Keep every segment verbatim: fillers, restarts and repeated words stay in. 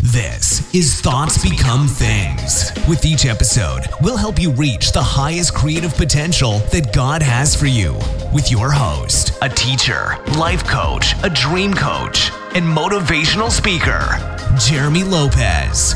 This is Thoughts Become Things. With each episode, we'll help you reach the highest creative potential that God has for you. With your host, a teacher, life coach, a dream coach, and motivational speaker, Jeremy Lopez.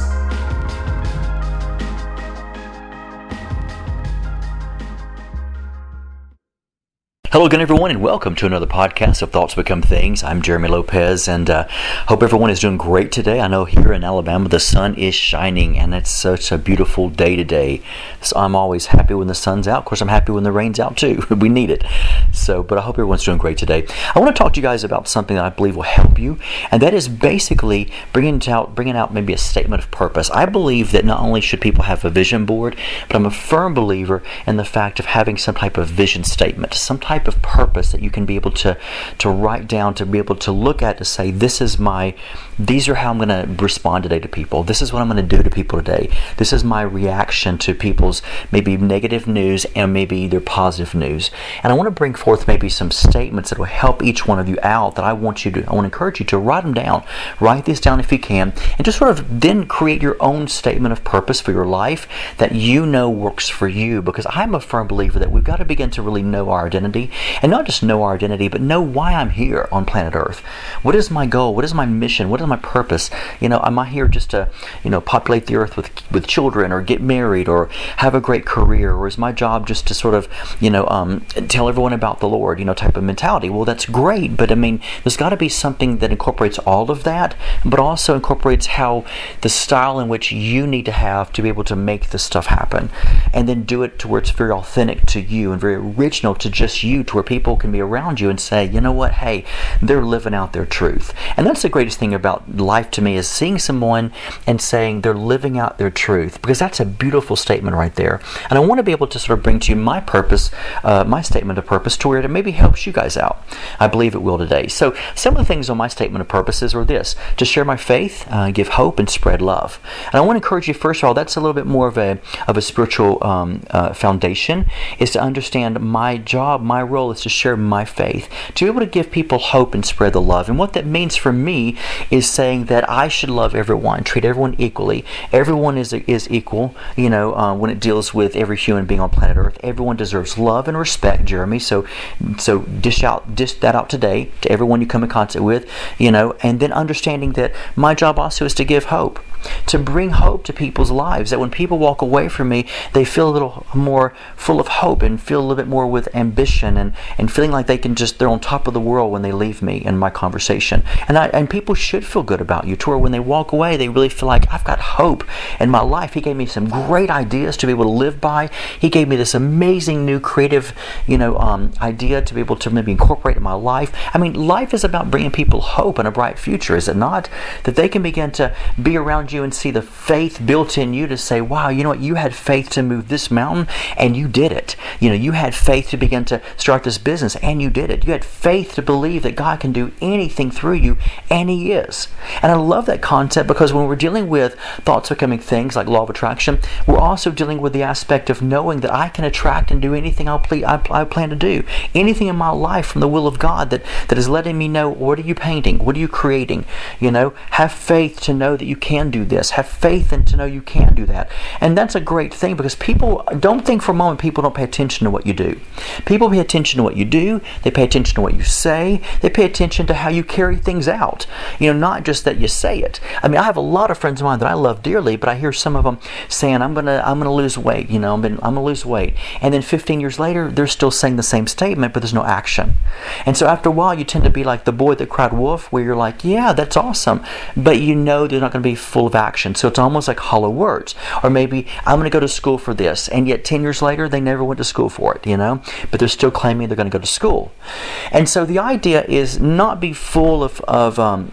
Hello again, everyone, and welcome to another podcast of Thoughts Become Things. I'm Jeremy Lopez, and uh, hope everyone is doing great today. I know here in Alabama the sun is shining, and it's such a beautiful day today. So I'm always happy when the sun's out. Of course, I'm happy when the rain's out too. We need it. So, but I hope everyone's doing great today. I want to talk to you guys about something that I believe will help you, and that is basically bringing out, bringing out maybe a statement of purpose. I believe that not only should people have a vision board, but I'm a firm believer in the fact of having some type of vision statement, some type of purpose that you can be able to to write down, to be able to look at, to say, this is my, these are how I'm going to respond today to people. This is what I'm going to do to people today. This is my reaction to people's maybe negative news and maybe their positive news. And I want to bring forth maybe some statements that will help each one of you out, that I want you to, I want to encourage you to write them down. Write these down if you can, and just sort of then create your own statement of purpose for your life that you know works for you, because I'm a firm believer that we've got to begin to really know our identity. And not just know our identity, but know why I'm here on planet Earth. What is my goal? What is my mission? What is my purpose? You know, am I here just to, you know, populate the earth with with children, or get married, or have a great career? Or is my job just to sort of, you know, um, tell everyone about the Lord, you know, type of mentality? Well, that's great, but I mean, there's got to be something that incorporates all of that, but also incorporates how the style in which you need to have to be able to make this stuff happen, and then do it to where it's very authentic to you and very original to just you, to where people can be around you and say, you know what, hey, they're living out their truth. And that's the greatest thing about life to me, is seeing someone and saying they're living out their truth, because that's a beautiful statement right there. And I want to be able to sort of bring to you my purpose, uh, my statement of purpose, to where it maybe helps you guys out. I believe it will today. So some of the things on my statement of purposes are this: to share my faith, uh, give hope, and spread love. And I want to encourage you, first of all, that's a little bit more of a of a spiritual um, uh, foundation, is to understand my job, my role is to share my faith, to be able to give people hope and spread the love. And what that means for me is saying that I should love everyone, treat everyone equally. Everyone is is equal, you know, uh, when it deals with every human being on planet Earth. Everyone deserves love and respect, Jeremy. So, so dish out, dish that out today to everyone you come in contact with, you know, and then understanding that my job also is to give hope, to bring hope to people's lives, that when people walk away from me, they feel a little more full of hope and feel a little bit more with ambition, and, and feeling like they can just, they're on top of the world when they leave me in my conversation. And I, and people should feel good about you, to where when they walk away, they really feel like, I've got hope in my life. He gave me some great ideas to be able to live by. He gave me this amazing new creative, you know, um, idea to be able to maybe incorporate in my life. I mean, life is about bringing people hope and a bright future, is it not? That they can begin to be around you and see the faith built in you to say, wow, you know what, you had faith to move this mountain and you did it. You know, you had faith to begin to start this business and you did it. You had faith to believe that God can do anything through you, and He is. And I love that concept, because when we're dealing with thoughts becoming things like law of attraction, we're also dealing with the aspect of knowing that I can attract and do anything I'll ple- I, I plan to do. Anything in my life from the will of God that, that is letting me know, what are you painting? What are you creating? You know, have faith to know that you can do this. Have faith and to know you can do that. And that's a great thing, because people, don't think for a moment people don't pay attention to what you do. People pay attention to what you do. They pay attention to what you say. They pay attention to how you carry things out. You know, not just that you say it. I mean, I have a lot of friends of mine that I love dearly, but I hear some of them saying, I'm gonna I'm gonna lose weight, you know, I'm gonna, I'm gonna lose weight. And then fifteen years later, they're still saying the same statement, but there's no action. And so after a while, you tend to be like the boy that cried wolf, where you're like, yeah, that's awesome, but you know they're not going to be full of action. So it's almost like hollow words. Or maybe, I'm going to go to school for this, and yet ten years later, they never went to school for it, you know, but they're still claiming they're going to go to school. And so the idea is not be full of, of um,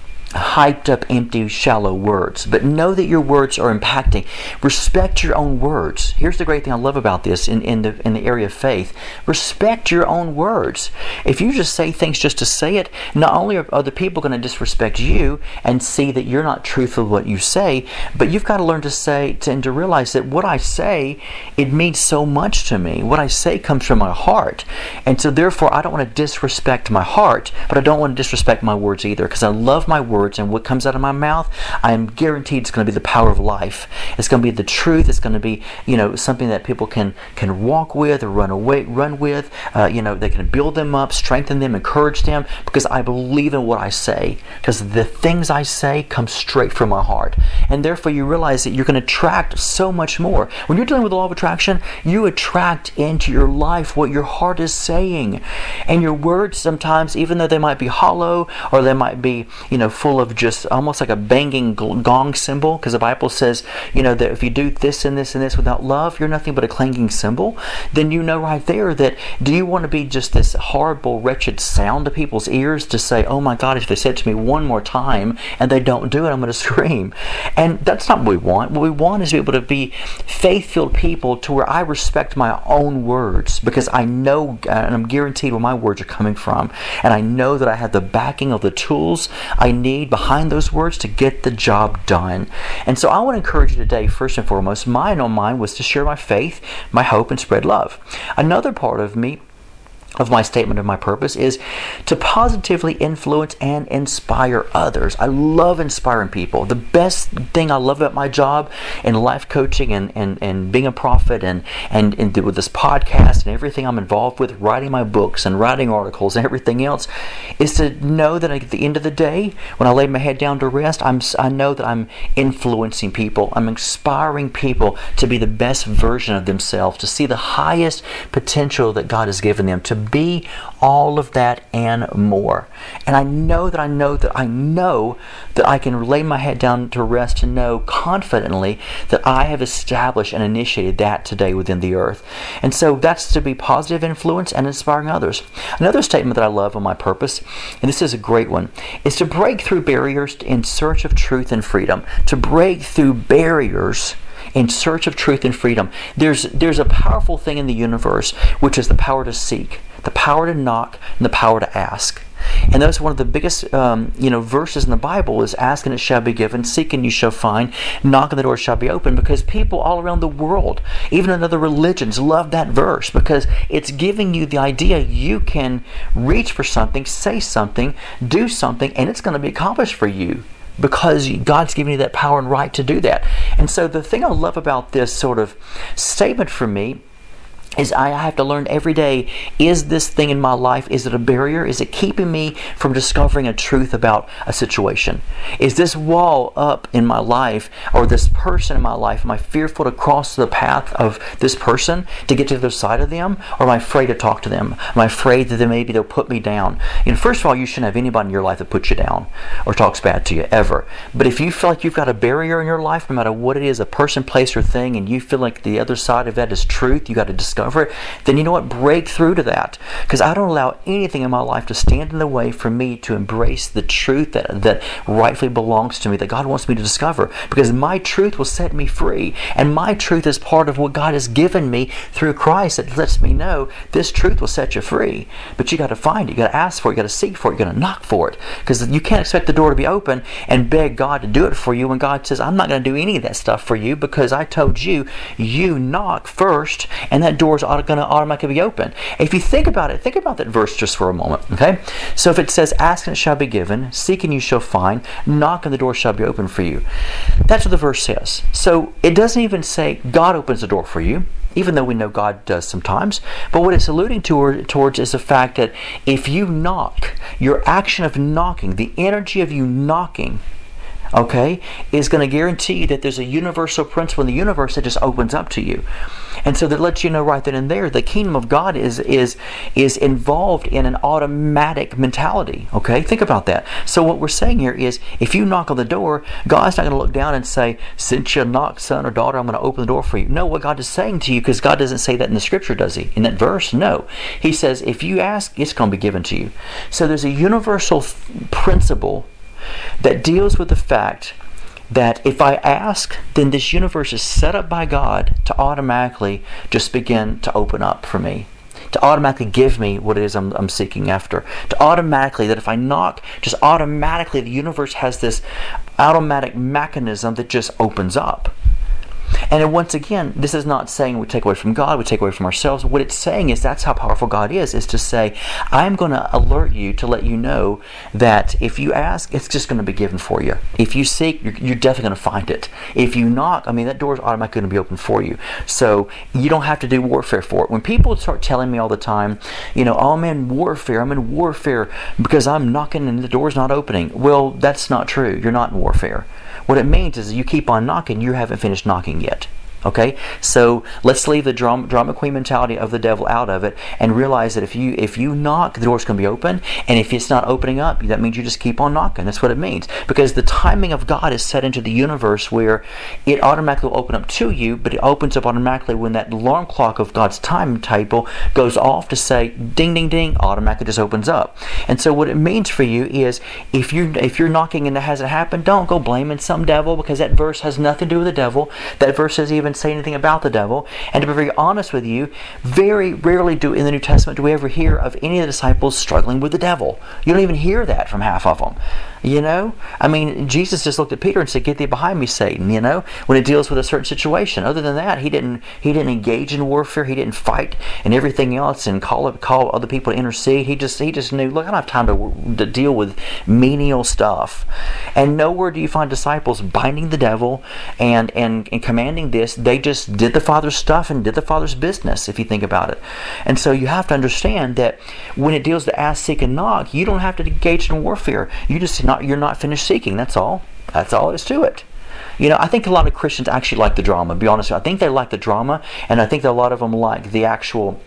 hyped up, empty, shallow words, but know that your words are impacting. Respect your own words. Here's the great thing I love about this in, in the in the area of faith. Respect your own words. If you just say things just to say it, not only are other people going to disrespect you and see that you're not truthful with what you say, but you've got to learn to say to, and to realize that what I say, it means so much to me. What I say comes from my heart. And so therefore, I don't want to disrespect my heart, but I don't want to disrespect my words either, because I love my words words and what comes out of my mouth, I am guaranteed it's going to be the power of life. It's going to be the truth. It's going to be, you know, something that people can can walk with or run away, run with. Uh, you know, they can build them up, strengthen them, encourage them, because I believe in what I say. Because the things I say come straight from my heart, and therefore you realize that you're going to attract so much more. When you're dealing with the law of attraction, you attract into your life what your heart is saying, and your words sometimes, even though they might be hollow or they might be, you know, full of just almost like a banging gong cymbal, because the Bible says, you know, that if you do this and this and this without love, you're nothing but a clanging cymbal. Then you know right there that, do you want to be just this horrible, wretched sound to people's ears to say, oh my God, if they said to me one more time and they don't do it, I'm going to scream. And that's not what we want. What we want is to be able to be faith-filled people to where I respect my own words, because I know and I'm guaranteed where my words are coming from, and I know that I have the backing of the tools I need behind those words to get the job done. And so I want to encourage you today, first and foremost, mine on mine was to share my faith, my hope, and spread love. Another part of me, of my statement of my purpose, is to positively influence and inspire others. I love inspiring people. The best thing I love about my job in life coaching and, and, and being a prophet and, and, and with this podcast and everything I'm involved with, writing my books and writing articles and everything else, is to know that at the end of the day, when I lay my head down to rest, I'm, I know that I'm influencing people. I'm inspiring people to be the best version of themselves, to see the highest potential that God has given them, to be all of that and more. And I know that I know that I know that I can lay my head down to rest to know confidently that I have established and initiated that today within the earth. And so that's to be positive influence and inspiring others. Another statement that I love on my purpose, and this is a great one, is to break through barriers in search of truth and freedom. To break through barriers in search of truth and freedom. There's there's a powerful thing in the universe, which is the power to seek, the power to knock, and the power to ask. And that's one of the biggest um, you know, verses in the Bible is, ask and it shall be given, seek and you shall find, knock and the door shall be open, because people all around the world, even in other religions, love that verse, because it's giving you the idea you can reach for something, say something, do something, and it's going to be accomplished for you, because God's given you that power and right to do that. And so the thing I love about this sort of statement for me is I have to learn every day, is this thing in my life, is it a barrier? Is it keeping me from discovering a truth about a situation? Is this wall up in my life, or this person in my life, am I fearful to cross the path of this person to get to the other side of them? Or am I afraid to talk to them? Am I afraid that they, maybe they'll put me down? You know, first of all, you shouldn't have anybody in your life that puts you down or talks bad to you, ever. But if you feel like you've got a barrier in your life, no matter what it is, a person, place, or thing, and you feel like the other side of that is truth, you got to discover it, then you know what? Break through to that. Because I don't allow anything in my life to stand in the way for me to embrace the truth that, that rightfully belongs to me, that God wants me to discover. Because my truth will set me free. And my truth is part of what God has given me through Christ, that lets me know this truth will set you free. But you got to find it. You got to ask for it. You got to seek for it. You got to knock for it. Because you can't expect the door to be open and beg God to do it for you when God says, I'm not going to do any of that stuff for you, because I told you, you knock first, and that door's going to automatically be open. If you think about it, think about that verse just for a moment, okay? So if it says, ask and it shall be given, seek and you shall find, knock and the door shall be open for you. That's what the verse says. So it doesn't even say God opens the door for you, even though we know God does sometimes. But what it's alluding to, towards is the fact that if you knock, your action of knocking, the energy of you knocking, okay, is going to guarantee you that there's a universal principle in the universe that just opens up to you. And so that lets you know right then and there, the kingdom of God is is is involved in an automatic mentality. Okay, think about that. So what we're saying here is, if you knock on the door, God's not going to look down and say, since you knocked, son or daughter, I'm going to open the door for you. No, what God is saying to you, because God doesn't say that in the scripture, does he? In that verse? No. He says, if you ask, it's going to be given to you. So there's a universal principle that deals with the fact that if I ask, then this universe is set up by God to automatically just begin to open up for me, to automatically give me what it is I'm, I'm seeking after, to automatically, that if I knock, just automatically the universe has this automatic mechanism that just opens up. And then once again, this is not saying we take away from God, we take away from ourselves. What it's saying is that's how powerful God is, is to say, I'm going to alert you to let you know that if you ask, it's just going to be given for you. If you seek, you're, you're definitely going to find it. If you knock, I mean, that door is automatically going to be open for you. So you don't have to do warfare for it. When people start telling me all the time, you know, oh, I'm in warfare, I'm in warfare because I'm knocking and the door's not opening. Well, that's not true. You're not in warfare. What it means is you keep on knocking, you haven't finished knocking yet. Okay, so let's leave the drama, drama queen mentality of the devil out of it and realize that if you if you knock, the door's going to be open, and if it's not opening up, that means you just keep on knocking. That's what it means, because the timing of God is set into the universe where it automatically will open up to you, but it opens up automatically when that alarm clock of God's timetable goes off to say ding ding ding, automatically just opens up. And so what it means for you is if you if you're knocking and it hasn't happened, don't go blaming some devil, because that verse has nothing to do with the devil. That verse says even say anything about the devil. And to be very honest with you, very rarely do in the New Testament do we ever hear of any of the disciples struggling with the devil. You don't even hear that from half of them. You know, I mean, Jesus just looked at Peter and said, "Get thee behind me, Satan." You know, when it deals with a certain situation. Other than that, he didn't he didn't engage in warfare. He didn't fight and everything else and call call other people to intercede. He just he just knew, look, I don't have time to, to deal with menial stuff. And nowhere do you find disciples binding the devil and and and commanding this. They just did the Father's stuff and did the Father's business, if you think about it. And so you have to understand that when it deals to ask, seek, and knock, you don't have to engage in warfare. You just not you're not finished seeking. That's all. That's all there is to it. You know, I think a lot of Christians actually like the drama. To be honest with you, I think they like the drama, and I think that a lot of them like the actual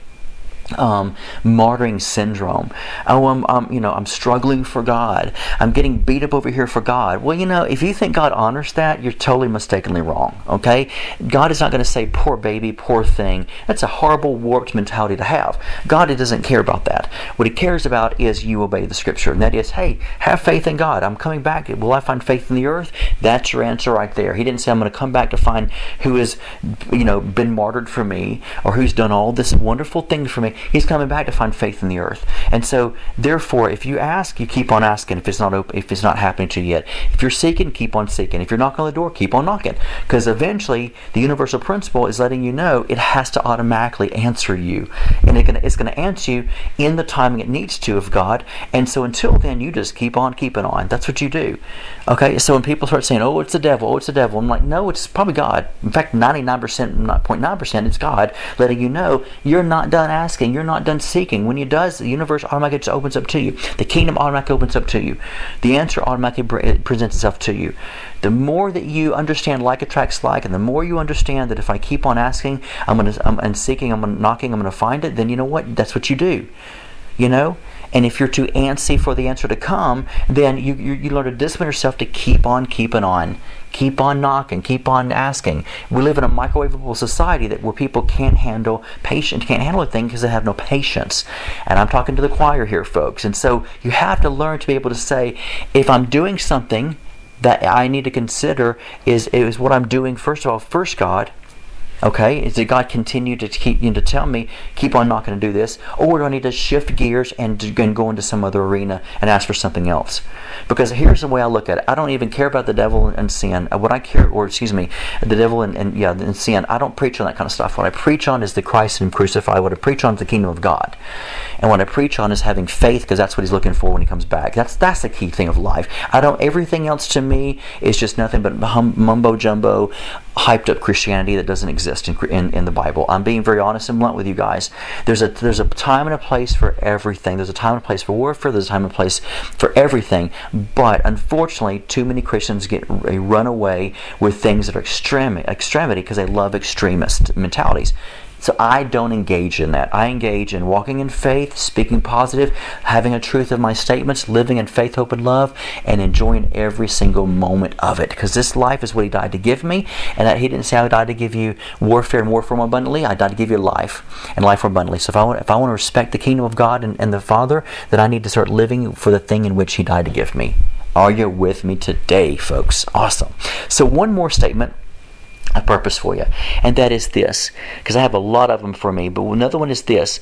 Um, martyring syndrome. Oh, I'm, I'm, you know, I'm struggling for God. I'm getting beat up over here for God. Well, you know, if you think God honors that, you're totally mistakenly wrong. Okay, God is not going to say, "Poor baby, poor thing." That's a horrible, warped mentality to have. God doesn't care about that. What He cares about is you obey the Scripture, and that is, hey, have faith in God. I'm coming back. Will I find faith in the earth? That's your answer right there. He didn't say, "I'm going to come back to find who has, you know, been martyred for me, or who's done all this wonderful things for me." He's coming back to find faith in the earth. And so, therefore, if you ask, you keep on asking. If it's not open, if it's not happening to you yet, if you're seeking, keep on seeking. If you're knocking on the door, keep on knocking. Because eventually, the universal principle is letting you know it has to automatically answer you, and it can, it's going to answer you in the timing it needs to of God. And so, until then, you just keep on keeping on. That's what you do. Okay. So when people start saying, "Oh, it's the devil," "Oh, it's the devil," I'm like, no, it's probably God. In fact, ninety-nine percent, zero point nine percent, it's God letting you know you're not done asking. You're not done seeking. When you does, the universe automatically just opens up to you. The kingdom automatically opens up to you. The answer automatically presents itself to you. The more that you understand like attracts like, and the more you understand that if I keep on asking, I'm gonna, I'm and seeking, I'm gonna knocking, I'm gonna find it. Then you know what? That's what you do. You know. And if you're too antsy for the answer to come, then you, you you learn to discipline yourself to keep on keeping on. Keep on knocking, keep on asking. We live in a microwavable society that where people can't handle patience, can't handle a thing because they have no patience. And I'm talking to the choir here, folks. And so you have to learn to be able to say, if I'm doing something that I need to consider, is is what I'm doing, first of all, first God. Okay, is that God continue to keep you know, to tell me keep on knocking and do this, or do I need to shift gears and, and go into some other arena and ask for something else? Because here's the way I look at it: I don't even care about the devil and sin. What I care, or excuse me, the devil and, and yeah, and sin. I don't preach on that kind of stuff. What I preach on is the Christ and Him crucified. What I preach on is the kingdom of God, and what I preach on is having faith, because that's what He's looking for when He comes back. That's that's the key thing of life. I don't. Everything else to me is just nothing but hum, mumbo jumbo, hyped up Christianity that doesn't exist in, in in the Bible. I'm being very honest and blunt with you guys. There's a there's a time and a place for everything. There's a time and a place for warfare. There's a time and a place for everything. But unfortunately, too many Christians get a run away with things that are extreme extremity because they love extremist mentalities. So I don't engage in that. I engage in walking in faith, speaking positive, having a truth of my statements, living in faith, hope, and love, and enjoying every single moment of it. Because this life is what He died to give me, and that He didn't say I died to give you warfare and warfare more abundantly. I died to give you life and life more abundantly. So if I want, if I want to respect the kingdom of God and, and the Father, then I need to start living for the thing in which He died to give me. Are you with me today, folks? Awesome. So one more statement, a purpose for you, and that is this, because I have a lot of them for me, but another one is this: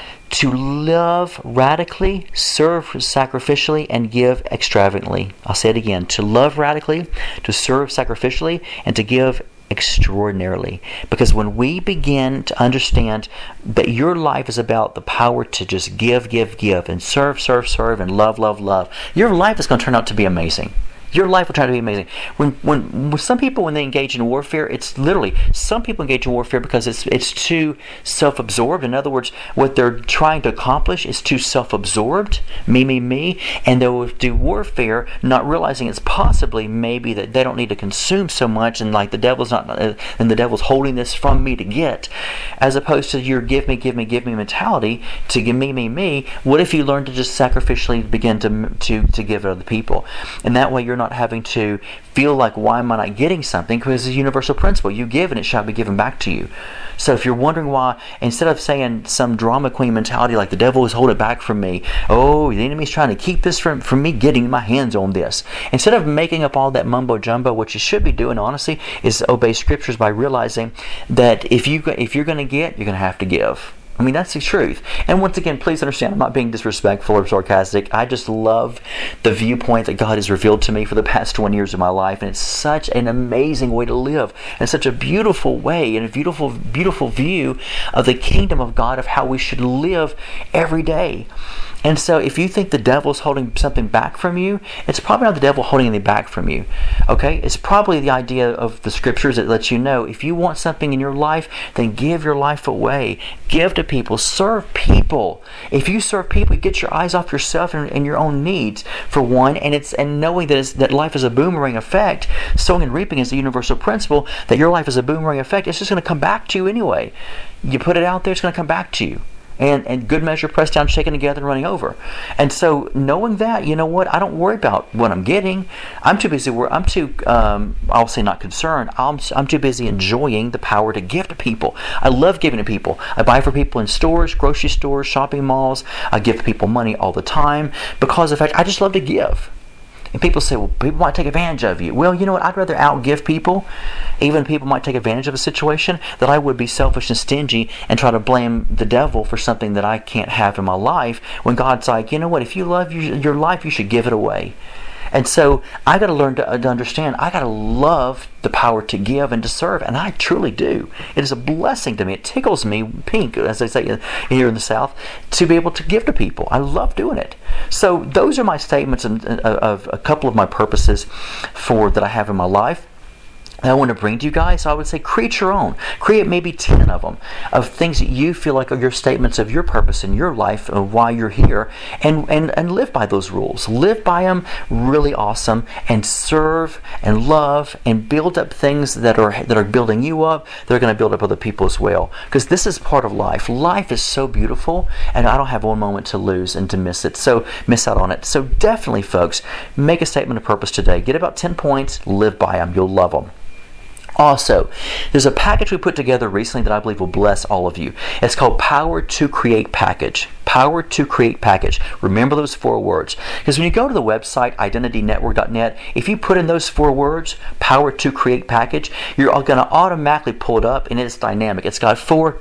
to love radically, serve sacrificially, and give extravagantly. I'll say it again: to love radically, to serve sacrificially, and to give extraordinarily. Because when we begin to understand that your life is about the power to just give, give, give, and serve, serve, serve, and love, love, love, your life is going to turn out to be amazing. Your life will turn out to be amazing. When, when, when some people, when they engage in warfare, it's literally, some people engage in warfare because it's it's too self-absorbed. In other words, what they're trying to accomplish is too self-absorbed, me, me, me, and they'll do warfare not realizing it's possibly maybe that they don't need to consume so much, and like the devil's not, uh, and the devil's holding this from me to get, as opposed to your give me, give me, give me mentality to give me, me, me. What if you learn to just sacrificially begin to to to give to other people, and that way you're not having to feel like, why am I not getting something? Because it's a universal principle. You give and it shall be given back to you. So if you're wondering why, instead of saying some drama queen mentality like the devil is holding it back from me, oh, the enemy's trying to keep this from, from me getting my hands on this. Instead of making up all that mumbo jumbo, what you should be doing, honestly, is obey scriptures by realizing that if, you, if you're going to get, you're going to have to give. I mean, that's the truth. And once again, please understand, I'm not being disrespectful or sarcastic. I just love the viewpoint that God has revealed to me for the past twenty years of my life. And it's such an amazing way to live. And such a beautiful way and a beautiful, beautiful view of the kingdom of God, of how we should live every day. And so if you think the devil's holding something back from you, it's probably not the devil holding anything back from you. Okay? It's probably the idea of the scriptures that lets you know, if you want something in your life, then give your life away. Give to people. Serve people. If you serve people, you get your eyes off yourself and, and your own needs, for one, and it's and knowing that it's, that life is a boomerang effect. Sowing and reaping is the universal principle, that your life is a boomerang effect. It's just going to come back to you anyway. You put it out there, it's going to come back to you. And, and good measure, pressed down, shaken together, and running over. And so, knowing that, you know what? I don't worry about what I'm getting. I'm too busy. I'm too. Um, I'll say not concerned. I'm. I'm too busy enjoying the power to give to people. I love giving to people. I buy for people in stores, grocery stores, shopping malls. I give people money all the time because, in fact, I just love to give. And people say, well, people might take advantage of you. Well, you know what? I'd rather outgive people, even people might take advantage of a situation, that I would be selfish and stingy and try to blame the devil for something that I can't have in my life, when God's like, you know what? If you love your, your life, you should give it away. And so I got to learn to, to understand, I got to love the power to give and to serve, and I truly do. It is a blessing to me. It tickles me pink, as they say here in the South, to be able to give to people. I love doing it. So those are my statements of, of a couple of my purposes for that I have in my life I want to bring to you guys. So I would say create your own. Create maybe ten of them, of things that you feel like are your statements of your purpose in your life, of why you're here, and, and, and live by those rules. Live by them really awesome, and serve and love and build up things that are that are building you up. They're going to build up other people as well. Because this is part of life. Life is so beautiful, and I don't have one moment to lose and to miss it. So miss out on it. So definitely, folks, make a statement of purpose today. Get about ten points. Live by them. You'll love them. Also, there's a package we put together recently that I believe will bless all of you. It's called Power to Create Package. Power to Create Package. Remember those four words. Because when you go to the website, identity network dot net, if you put in those four words, Power to Create Package, you're going to automatically pull it up, and it's dynamic. It's got four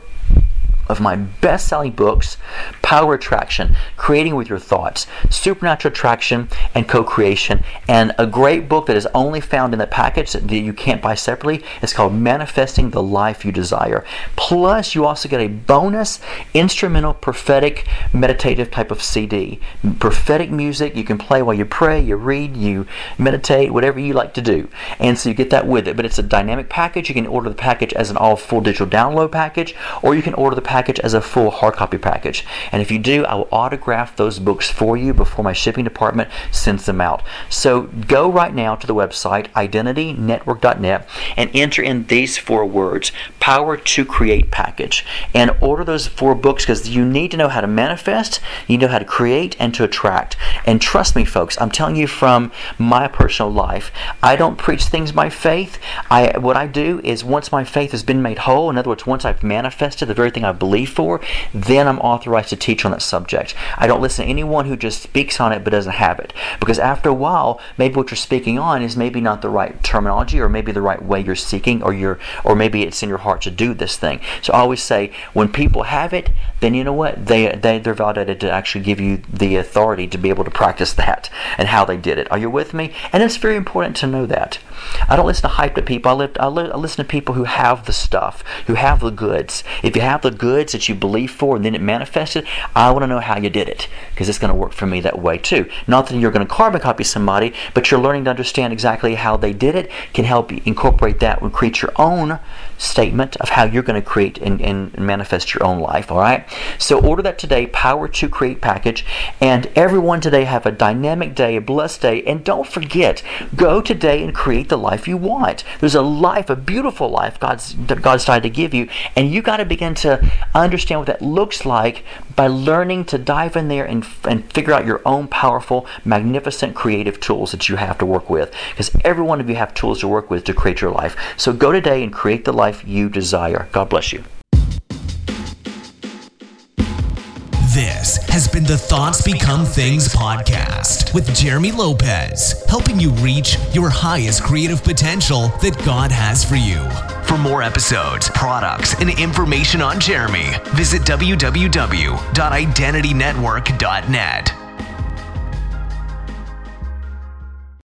of my best-selling books: Power Attraction, Creating with Your Thoughts, Supernatural Attraction, and Co-Creation. And a great book that is only found in the package that you can't buy separately is called Manifesting the Life You Desire. Plus, you also get a bonus instrumental, prophetic, meditative type of C D. Prophetic music you can play while you pray, you read, you meditate, whatever you like to do. And so you get that with it. But it's a dynamic package. You can order the package as an all full digital download package, or you can order the package as a full hard copy package. And if you do, I will autograph those books for you before my shipping department sends them out. So go right now to the website, identity network dot net, and enter in these four words: Power to Create Package, and order those four books, because you need to know how to manifest, you know how to create, and to attract. And trust me, folks, I'm telling you from my personal life, I don't preach things by faith. I what I do is, once my faith has been made whole, in other words, once I've manifested the very thing I believe believe for, then I'm authorized to teach on that subject. I don't listen to anyone who just speaks on it but doesn't have it. Because after a while, maybe what you're speaking on is maybe not the right terminology, or maybe the right way you're seeking, or you're, or maybe it's in your heart to do this thing. So I always say, when people have it, then you know what? They, they, they're validated to actually give you the authority to be able to practice that and how they did it. Are you with me? And it's very important to know that. I don't listen to hyped people. I, live, I, li- I listen to people who have the stuff, who have the goods. If you have the goods that you believe for and then it manifested, I want to know how you did it, because it's going to work for me that way too. Not that you're going to carbon copy somebody, but you're learning to understand exactly how they did it, can help you incorporate that and create your own statement of how you're going to create and, and manifest your own life. All right. So order that today, Power to Create package, and everyone today have a dynamic day, a blessed day, and don't forget, go today and create the life you want. There's a life, a beautiful life God's God's decided to give you, and you got to begin to understand what that looks like by learning to dive in there and and figure out your own powerful, magnificent, creative tools that you have to work with. Because every one of you have tools to work with to create your life. So go today and create the life you desire. God bless you. This has been the Thoughts Become Things podcast with Jeremy Lopez, helping you reach your highest creative potential that God has for you. For more episodes, products, and information on Jeremy, visit w w w dot identity network dot net.